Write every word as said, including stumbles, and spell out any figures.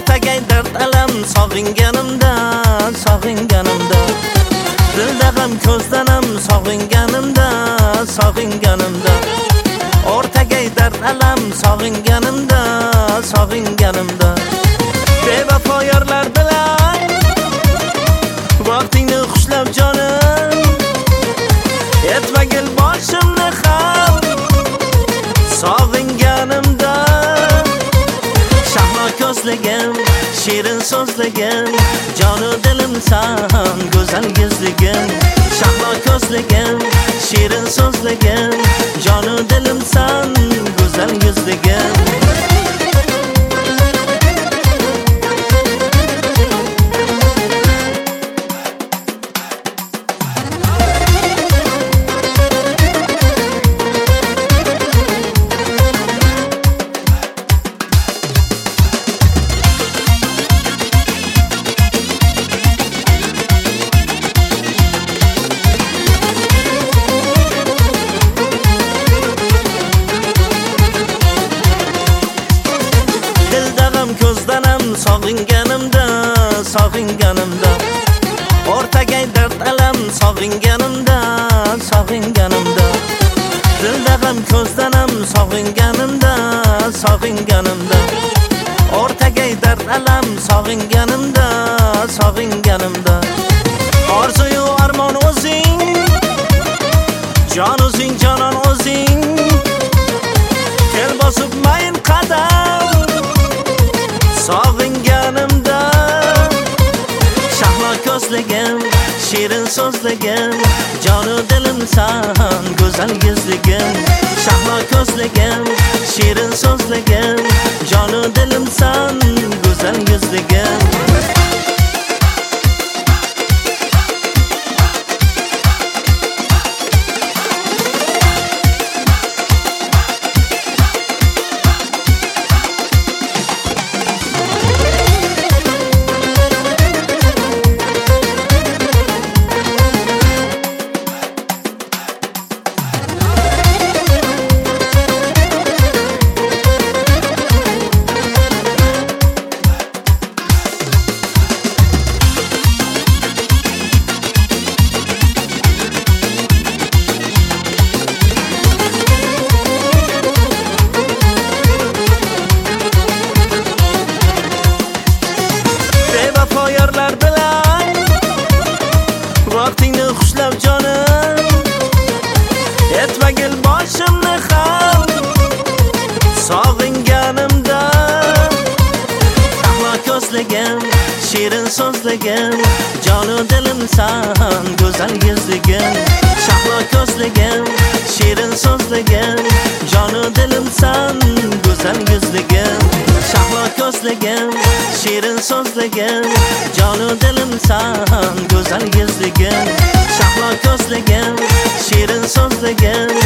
o'rtagay dard alam sog'inganimda, sog'inganimda dilda g'am ko'zdan ham sog'inganimda, sog'inganimda o'rtagay dard alam sog'inganimda, sog'inganimda bevafo yorlar bilan vaqtingni xushlab jonim etmagil boshimni ham sog'inganimda shahlo ko'zligim shirin so'zligim jonu dilim san go'zal yuzligim shahlo ko'zligim shirin so'zligim jonu dilim san go'zal yuzligim ko'zdan ham sog'inganimda, sog'inganimda o'rtagay dard alam sog'inganimda, sog'inganimda dilda g'am ko'zdan ham sog'inganimda, sog'inganimda o'rtagay dard alam sog'inganimda, sog'inganimda orzu-yu armon o'zing jon o'zing jonon o'zing kel bosib mayin qadam sog'inganimda shahlo ko'zligim shirin so'zligim jonu dilim san go'zal yuzligim shahlo ko'zligim shirin so'zligim jonu dilim san go'zal yuzligim yorlar bilan vaqtingni xushlab jonim etmagil boshimni ham sog'inganimda shahlo ko'zligim shirin so'zligim jonu dilim san go'zal yuzligim shahlo ko'zligim shirin so'zligim jonu dilim san go'zal yuzligim shahlo ko'zligim shirin so'zligim jonu dilim san go'zal yuzligim shahlo ko'zligim shirin so'zligim